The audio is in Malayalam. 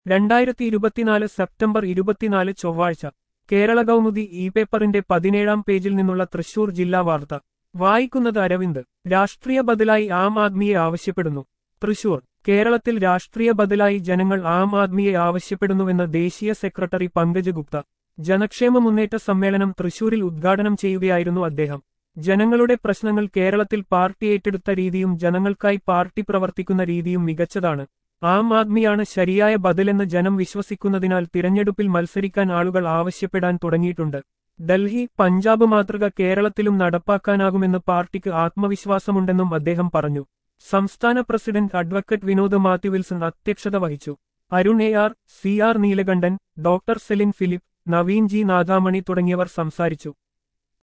2024 സെപ്റ്റംബർ 24 ചൊവ്വാഴ്ച കേരള കൗമുദി ഇ പേപ്പറിന്റെ 17-ാം പേജിൽ നിന്നുള്ള തൃശൂർ ജില്ലാ വാർത്ത വായിക്കുന്നത് അരവിന്ദ്. രാഷ്ട്രീയ ബദലായി ആം ആദ്മിയെ ആവശ്യപ്പെടുന്നു. തൃശൂർ. കേരളത്തിൽ രാഷ്ട്രീയ ബദലായി ജനങ്ങൾ ആം ആദ്മിയെ ആവശ്യപ്പെടുന്നുവെന്ന് ദേശീയ സെക്രട്ടറി പങ്കജ് ഗുപ്ത. ജനക്ഷേമ മുന്നേറ്റ സമ്മേളനം തൃശൂരിൽ ഉദ്ഘാടനം ചെയ്യുകയായിരുന്നു അദ്ദേഹം. ജനങ്ങളുടെ പ്രശ്നങ്ങൾ കേരളത്തിൽ പാർട്ടി ഏറ്റെടുത്ത രീതിയും ജനങ്ങൾക്കായി പാർട്ടി പ്രവർത്തിക്കുന്ന രീതിയും മികച്ചതാണ്. ആം ആദ്മിയാണ് ശരിയായ ബദലെന്ന് ജനം വിശ്വസിക്കുന്നതിനാൽ തിരഞ്ഞെടുപ്പിൽ മത്സരിക്കാൻ ആളുകൾ ആവശ്യപ്പെടാൻ തുടങ്ങിയിട്ടുണ്ട്. ഡൽഹി, പഞ്ചാബ് മാതൃക കേരളത്തിലും നടപ്പാക്കാനാകുമെന്ന് പാർട്ടിക്ക് ആത്മവിശ്വാസമുണ്ടെന്നും അദ്ദേഹം പറഞ്ഞു. സംസ്ഥാന പ്രസിഡന്റ് അഡ്വക്കറ്റ് വിനോദ് മാത്യു വിൽസൺ അധ്യക്ഷത വഹിച്ചു. Arun AR, CR Neelakantan, doctor Celine Philip, Naveen G Nagamani തുടങ്ങിയവർ സംസാരിച്ചു.